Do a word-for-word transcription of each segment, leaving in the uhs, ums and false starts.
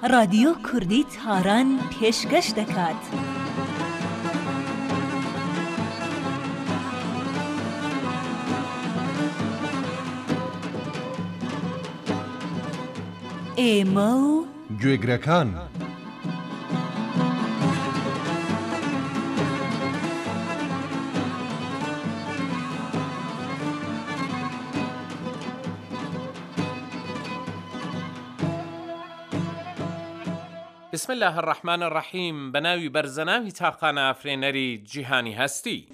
رادیۆ کوردی تاران پێشکەش دەکات. ئێمە و گوێگرەکان بسم الله الرحمن الرحیم. بەناوی بەرزەناوی تاقانە ئافرێنەری جیهانی هەستی.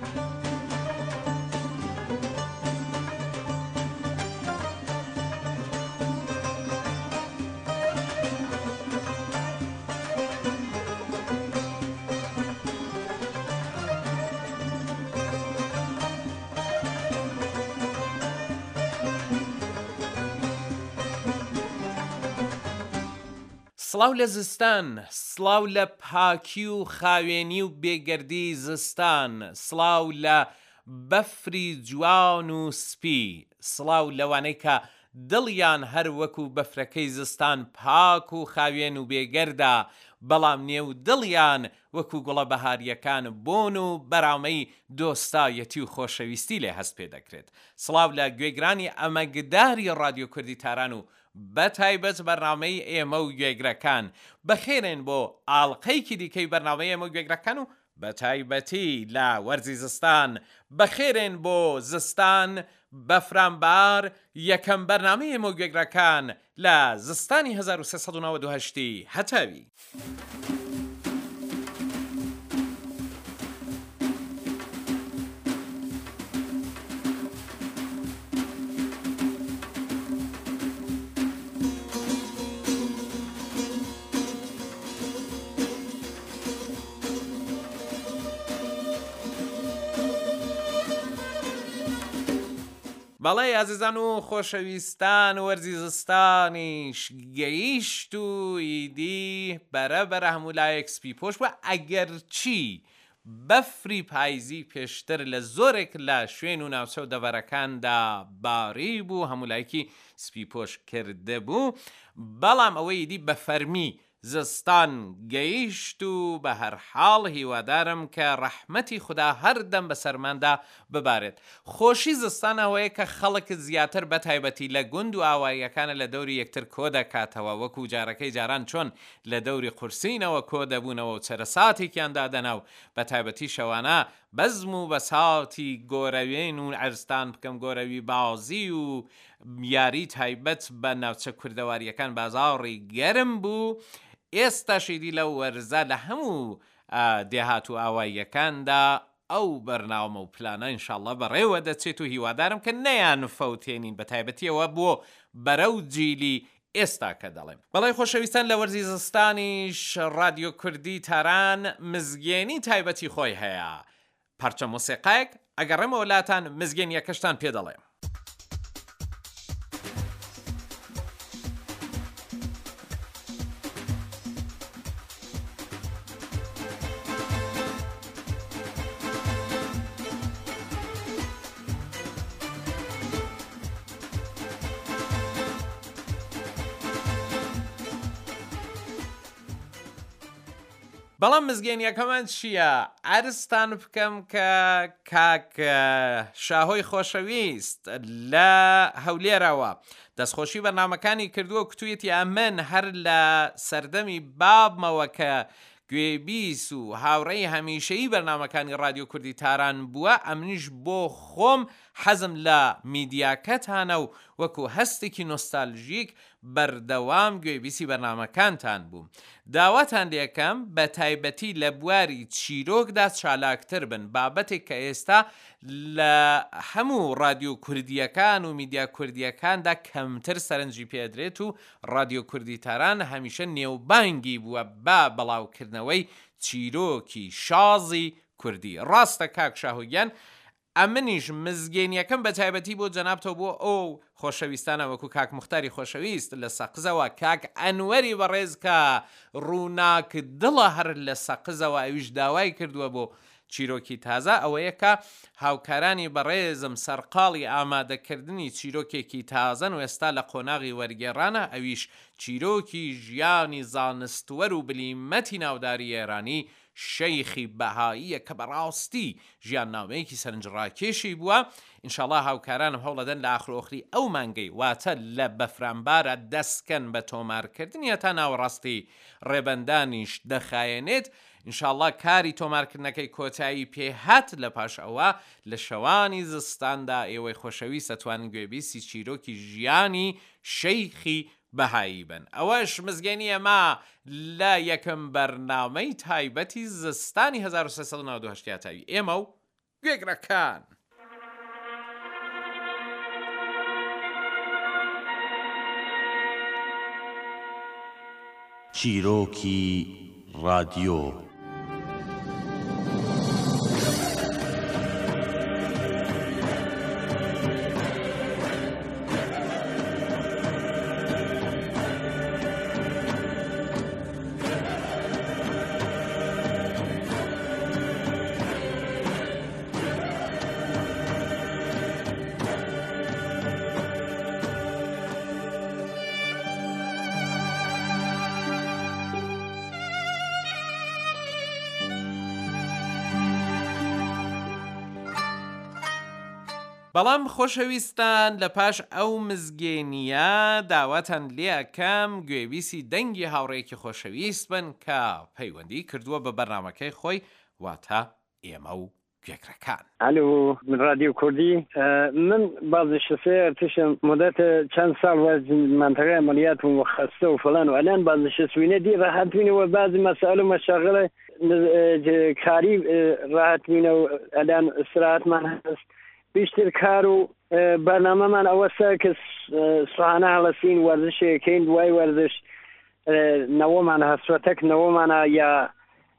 سڵاو لە زستان، سڵاو لە پاکی و خاوێنی و بێگەردی زستان، سڵاو لە بەفری جوان و سپی، سڵاو لەوانەی کە دڵیان هەر وەکو بەفرەکەی زستان پاک و خاوێن و بێگەردە، بەڵام نێو دڵیان وەکو گوڵە بەهاریەکان بۆن و بەرامەی دۆستایەتی و خۆشەویستی لێ هەست پێ دەکرێت. سڵاو لە گوێگرانی ئەمەگداری رادیۆ کوردی تاران و بەتایبەت بەرنامەی ئێمە و گوێگرەکان. بەخێرن بۆ ئاڵقەیەکی دیکەی بەرنامەی ئێمە و گوێگرەکان و بەتایبەتی لە وەرزی زستان. بەخێرن بۆ زستان بەفرامبار، یەکەم بەرنامەی ئێمە و گوێگرەکان لە زستانی هەزار و سێسەد و نۆڤە و هەشتی هەتاوی. بەڵێ ئازیزان و خۆشەویستان، وەرزی زستانیش گەیشت و ئیدی بەرەبەرە هەموو لایەک سپی پۆش و ئەگەر چی بەفری پاییزی پێشتر لە زۆرێک لە شوێن و ناوچە و دەڤەرەکاندا باری بوو، هەموو لایەکی سپی پۆش کرده بوو، بەڵام ئەوەی ئیدی بە فەرمی زستان گەیشت و بە هەر حاڵ هیوادارم کە ڕەحمەتی خوددا هەردەم بە سەرماندا ببارێت. خۆشی زستان ئەوەیە کە خەڵک زیاتر بەتایبەتی لە گوند و ئاواییەکانە لە دەوری یەکتر کۆ دەکاتەوە، وەکو جارەکەی جاران چۆن لە دەوری قورسینەوە کۆ دەبوونەوە و چەرەساتێکیان دادەنا و بەتایبەتی شەوانە بەزم و بەساتی گۆرەوێن و ئەرستان بکەم گۆرەوی بازی و یاری تایبەت بە ناوچە کوردەواریەکان بازاڕی گەرم بوو. ئێستاشیدی لە وەرزە لە هەموو دێهات و ئاواییەکاندا ئەو بەرنامە و پلانە ئینشاءڵڵا بەڕێوە دەچێت و هیوادارم کە نەیان فەوتێنین، بەتایبەتیەوە بۆ بەرەو جیلی ئێستا کە دەڵێم. بەڵێ خۆشەویستان، لە وەرزی زستانیش رادیۆ کوردی تاران مزگێنی تایبەتی خۆی هەیە. پارچە مۆسیقایەک ئەگەڕێمەوە لاتان مزگێنیەکەشتان پێ دەڵێم. بەڵام مزگەنیەکەمان چییە؟ ئەرستان بکەم کە کاک شاهۆی خۆشەویست لە هەولێرەوە دەستخۆشی بەرنامەکانی کردووە و کتوویەتی ئەمن هەر لە سەردەمی بابمەوە کە گوێبیس و هاوڕێی هەمیشەیی بەرنامەکانی رادیۆ کوردی تاران بووە، ئەمنیش بۆ خۆم حەزم لە میدیاکەتانە و وەکو هەستێکی نۆستالژیک بەردەوام گوێبیسی بەرنامەکانتان بووم. داواتان لێکەم بە تایبەتی لە بواری چیرۆکدا چالاکتر بن، بابەتێک کە ئێستا لە هەموو رادیۆ کوردیەکان و میدیا کوردیەکاندا کەمتر سەرنجی پێدرێت و رادیۆ کوردی تاران هەمیشە نێوبانگی بووە بە بەڵاوکردنەوەی چیرۆکی شازی کوردی. ڕاستە کاک شاهوگیان، ئەمنیش مزگەنیەکەم بە تایبەتی بۆ جەنابتەوە بۆ ئەو خۆشەویستانە وەکو کاک مختاری خۆشەویست لە سەقزەوە، کاک ئەنوەری بەڕێز کە ڕووناک دڵە هەر لە سەقزەوە، ئەویش داوای کردووە بۆ چیرۆکی تازە ئەوەیە کە هاوکارانی بەڕێزم سەرقاڵی ئامادەکردنی چیرۆکێکی تازەن و ئێستا لە قۆناغی وەرگێڕانە، ئەویش چیرۆکی ژیانی زانستوەر و بلیمەتی ناوداری ئێرانی شەیخی بەهاییە کە بەڕاستی ژیان نامەیەکی سەرنجڕاکێشی بووە. ئینشاڵڵا هاوکارانم هەوڵەدەن لە ئاخرۆخری ئەو مانگەی واتە لە بەفرامبارە دەستکەن بە تۆمارکردنی تا ناوەڕاستی ڕێبەندانیش دەخایەنێت. ئینشاءڵڵا کاری تۆمارکردنەکەی کۆتایی پێهات لە پاش ئەوە لە شەوانی زستاندا ئێوەی خۆشەویست ئەتوانن گوێبیستی چیرۆکی ژیانی شەیخی بەهایی بن. ئەوەش مزگەنی ئەمە لە یەکەم بەرنامەی تایبەتی زستانی هەزار و سێسەد و نۆ و هەشت تاوی ئێمە و گوێگرەکان. چیرۆکی رادیۆ. بەڵام خۆشەویستان لە پاش ئەو مزگێنیە داواتان لێەکەم گوێویسی دەنگی هاوڕێکی خۆشەویست بن کە پەیوەندی کردووە بە بەرنامەکەی خۆی واتە ئێمە و گوێگرەکان. الو من رادیو کوردی، من بازنشسته ارتش مدت چند سال و منطقه عملیات و خسته و فلان و الان بازنشستوینه دی راحت بینه و بعضی مسائل و مشاغل کاری راحت بینه و الان استراحت من هست. بیشتر کار و برنامه من اوستا که صحانه هلسین ورزش کین دوای ورزش نو من هستوتک نو من یا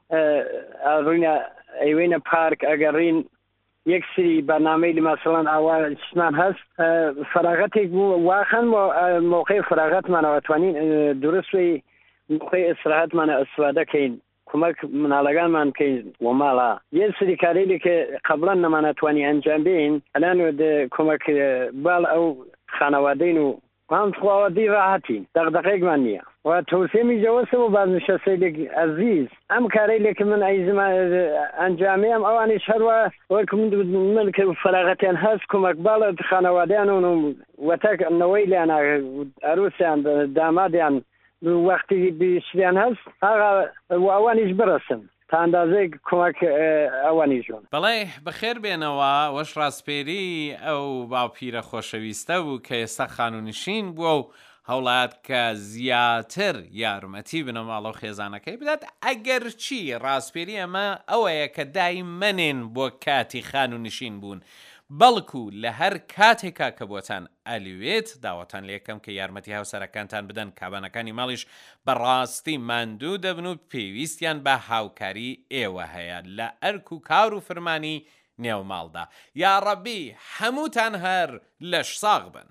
روینا ایوین پارک اگرین یک سری برنامه لی مثلا اول چنان هست فراغت یک واقعا موقع فراغت من اتوانین درست وی موقع استراحت من استفاده کین کمک منالگان من که و مالا یه سری کاری که قبلا نمانتوانی انجام بین الان ده کمک بال او خانوادین و هم خانوادی راحتین دقدقه من نیه و توصیه می جواسه و بازنشسته لیک عزیز ام کاری که من ایزم انجامی هم اوانیش هر و وکم من که فراغتین هست کمک بال خانوادیان و تک نویلی انا عروسیان دامادیان وقتی بیشترین هست هغه اوانیش برسن تا اندازه کمک اوانیشون. بەڵێ بەخێر بێنەوە وەش ڕاستپێری ئەو باوپیرە خۆشەویستە بوو کە ئێستا خانوونشین بووە و هەوڵات کە زیاتر یارمەتی بنە ماڵە و خێزانەکەی بدات. ئەگەر چی ڕاستپێری ئەمە ئەوەیە کە دایمەنێن بۆ کاتی خانوونشین بوون، بەڵکو لە هەر کاتێکا کە بۆتان ئەلیوێت داوەتان لێکەم کە یارمەتی هاوسەرەکانتان بدەن. کابانەکانی ماڵیش بەڕاستی ماندوو دەبن و پێویستیان بە هاوکاری ئێوە هەیە لە ئەرک و کار و فرمانی نێو ماڵدا. یا ڕەبی هەمووتان هەر لەش ساغ بن.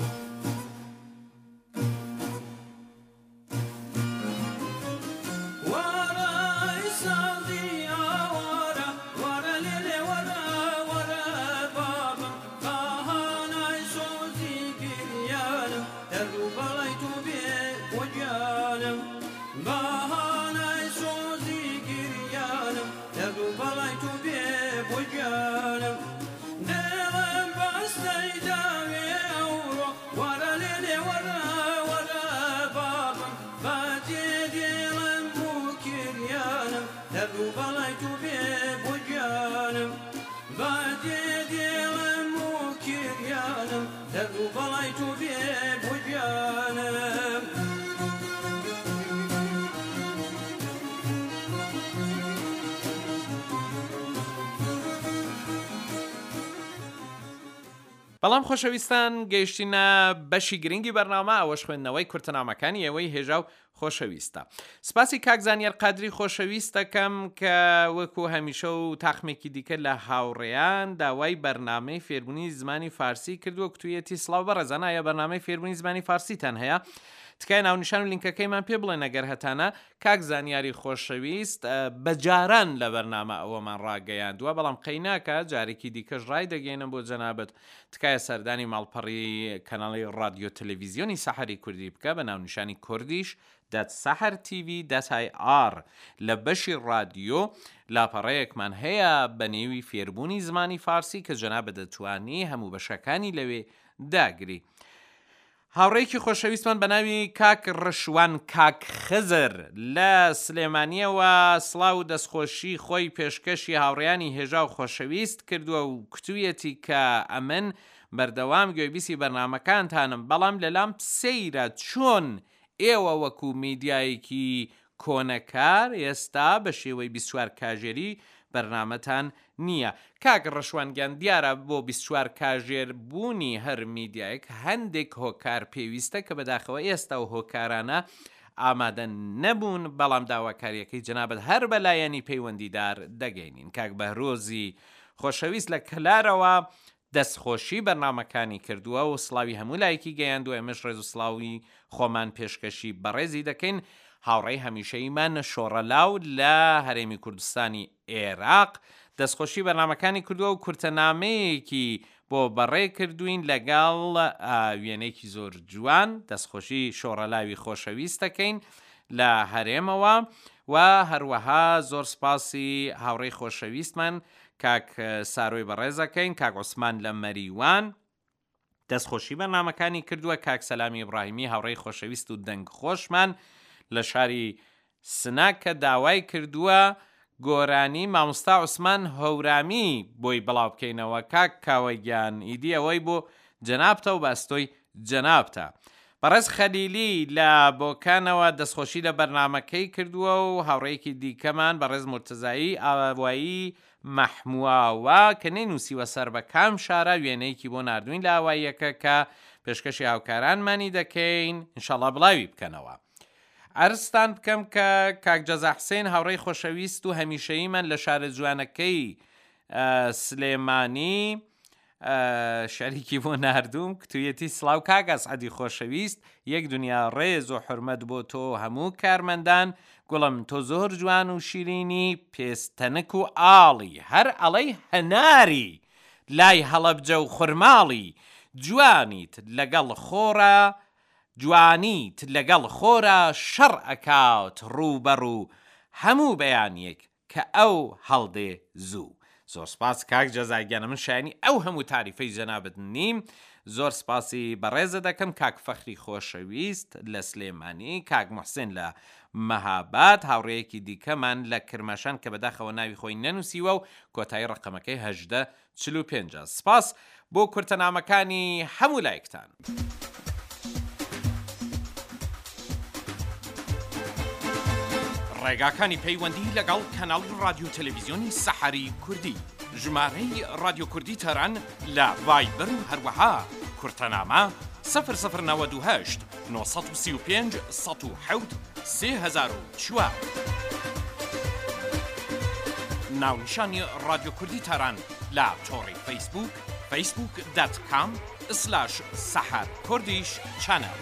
بەڵام خۆشەویستان گەیشتینە بەشی گرنگی بەرنامە، ئەوەش خوێندنەوەی کورتنامەکانی ئێوەی هێژا و خۆشەویستە. سپاسی کاک زانیار قادری خۆشەویست دەکەم کە وەکو هەمیشە و تاخمێکی دیکە لە هاوڕێیان داوای بەرنامەی فێربوونی زمانی فارسی کردووە. کتوویەتی سڵاو بەڕێزانە، ئایا بەرنامەی فێربوونی زمانی فارسیتان هەیە؟ تکای ناونیشان و لینکەکەیمان پێ بڵێن ئەگەر هەتانە کاک زانیاری خۆشەویست بەجاران لە بەرنامە ئەوەمان ڕاگەیاندووە بەڵام قەیناکە جارێکی دیکەش ڕای دەگەێنم بۆ جەنابەت تکایە سەردانی ماڵپەڕی کەناڵی ڕادیۆ تەلەڤیزیۆنی سەحەری کوردی بکە بە ناونیشانی کوردیش دات سەحەر تیڤی دات آی ئار لە بەشی ڕادیۆ لاپەڕەیەکمان هەیە بە نێوی فێربوونی زمانی فارسی کە جەنابەت دەتوانی هەموو بەشەکانی لەوێ داگری. هاوڕێکی خۆشەویستمان بە ناوی کاک ڕشوان کاک خزر لە سلێمانیەوە سڵاو و دەستخۆشی خۆی پێشکەشی هاوڕێیانی هێژا و خۆشەویست کردووە و کتوویەتی کە ئەمن بەردەوام گوێبیستی بەرنامەکانتانم بەڵام لەلام سەیرە چۆن ئێوە وەکو میدیایەکی کۆنەکار ئێستا بە شێوەی بیست و چوار کاژێری بەرنامەتان نییە. کاک ڕەشوانگیان دیارە بۆ بیست و چوار کاژێر بوونی هەر میدیایەک هەندێک هۆکار پێویستە کە بەداخەوە ئێستا و هۆکارانە ئامادە نەبوون بەڵام داواکاریەکەی جەنابەت هەر بەلایەنی پەیوەندیدار دەگەینین. کاک بەهرۆزی خۆشەویست لە کلارەوە دەستخۆشی بەرنامەکانی کردووە و سڵاوی هەموو لایەکی گەیاندووە. ئێمەش ڕێز و سڵاوی خۆمان پێشکەشی بەڕێزی دەکەین. هاوڕێی هەمیشەیمان شۆڕەلاو لە هەرێمی کوردستانی عێراق دەستخۆشی بەرنامەکانی کردووە و کورتەنامەیەکی بۆ بەڕێ کردوین لەگەڵ وێنەیەکی زۆر جوان دەستخۆشی شۆڕەلاوی خۆشەویست دەکەین لە هەرێمەوە و هەروەها زۆر سپاسی هاوڕێی خۆشەویستمان کاک سارۆی بەڕێزەکەین کاک عوسمان لە مەریوان دەستخۆشی بەرنامەکانی کردووە. کاک سەلامی ئیبراهیمی هاوڕێی خۆشەویست و دەنگ خۆشمان لە شاری سناک کە داوای کردووە گۆرانی مامۆستا عوسمان هەورامی بۆی بڵاو بکەینەوە. کاک کاوەگیان ئیدی ئەوەی بۆ جەنابتە و باستۆی جەنابتە. بەڕێز خەلیلی لە بۆکانەوە دەستخۆشی لە بەرنامەکەی کردووە و هاوڕێیەکی دیکەمان بەڕێز مرتزایی ئاوایی مەحموواوە کە نەینووسیوە سەر بە کام شارە وێنەیەکی بۆ ناردوین لە ئاواییەکە کە پێشکەشی هاوکارانمانی دەکەین ئینشاڵڵا بڵاوی بکەنەوە. ئەرستان بکەم کە کاک جەزا حسێن هاوڕێی خۆشەویست و هەمیشەییمان لە شارە جوانەکەی سلێمانی شەریکی بۆ ناردووم کتوویەتی سڵاو کاک ئەسعەدی خۆشەویست یەک دنیا ڕێز و حورمەت بۆ تۆ هەموو کارمەندان گوڵم تۆ زۆر جوان و شیرینی پێستەنک و ئاڵی هەر ئەڵەی هەناری لای هەڵەبجە و خورماڵی جوانیت لەگەڵ خۆرە جوانیت لەگەڵ خۆرە شەڕ ئەکات ڕووبەڕ و هەموو بەیانیەک کە ئەو هەڵدێ زوو. زۆر سپاس کاک جەزاگیانە من شایانی ئەو هەموو تاریفەی جەنابەت نیم. زۆر سپاسی بەڕێزە دەکەم کاک فەخری خۆشەویست لە سلێمانی کاک محسن لە مەهاباد هاوڕێیەکی دیکەمان لە کرماشان کە بەداخەوە ناوی خۆی نەنووسیوە و کۆتایی ڕقەمەکەی هەژدە چل و پێنج. سپاس بۆ کورتەنامەکانی هەموو لایەکتان. ڕێگاکانی پەیوەندی لەگەڵ کەناڵی ڕادیۆ تەلەڤیزیۆنی سەحەری کوردی ژمارەی ڕادیۆ کوردی تەران لە ڤایبەر و هەروەها کورتەنامە سەفر سەفر نەوەد و هەشت نۆ سەد و سی و پێنج سەد و حەوت سێ هەزار و چوار. ناونیشانی ڕادیۆ کوردی تەران لە تۆڕی فەیسبوک فەیسبوک دات کام سلاش سەحەر کوردیش چەنەڵ.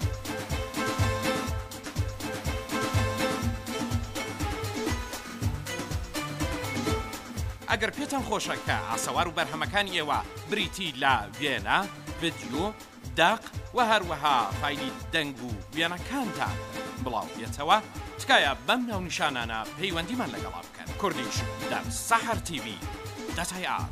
ئەگەر پێتان خۆشە کە ئاسەوار و بەرهەمەکانی ئێوە بریتی لە وێنە، ڤیدیۆ، داق و هەروەها فایلی دەنگ و وێنەکانتان بڵاو بێتەوە، تکایە بەم ناونیشانانە پەیوەندیمان لەگەڵا بکەن. کوردیش دات سەحەر تیڤی دات آی ئار.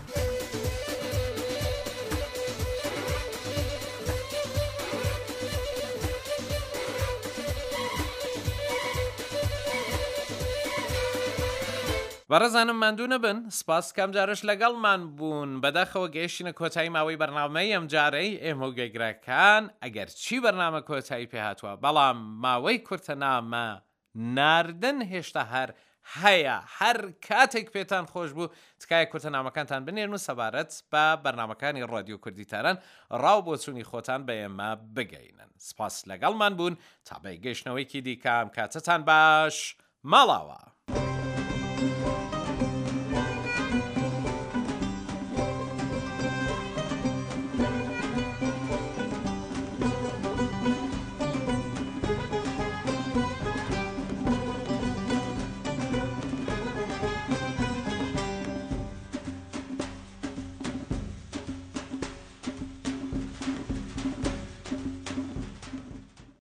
بەڕێزانم ماندوو نەبن، سپاس کام جارش لەگەڵمان بوون. بەداخەوە گەیشتینە کۆتایی ماوەی بەرنامەی ئەم جارەی ئێمە و گەیگراکان ئەگەر چی بەرنامە کۆتایی پێهاتووە، بەڵام ماوەی کورتەنامە ناردن هێشتا هەر هەیە. هەر کاتێک پێتان خۆش بوو تکایە کورتەنامەکانتان بنێرن و سەبارەت بە بەرنامەکانی ڕادیۆ کوردی تەران ڕاو بۆ چوونی خۆتان بە ئێمە بگەینن. سپاس لەگەڵمان بوون تا بەی گەیشتنەوەیکی دیکەم. کاتتان باش، ماڵاوە.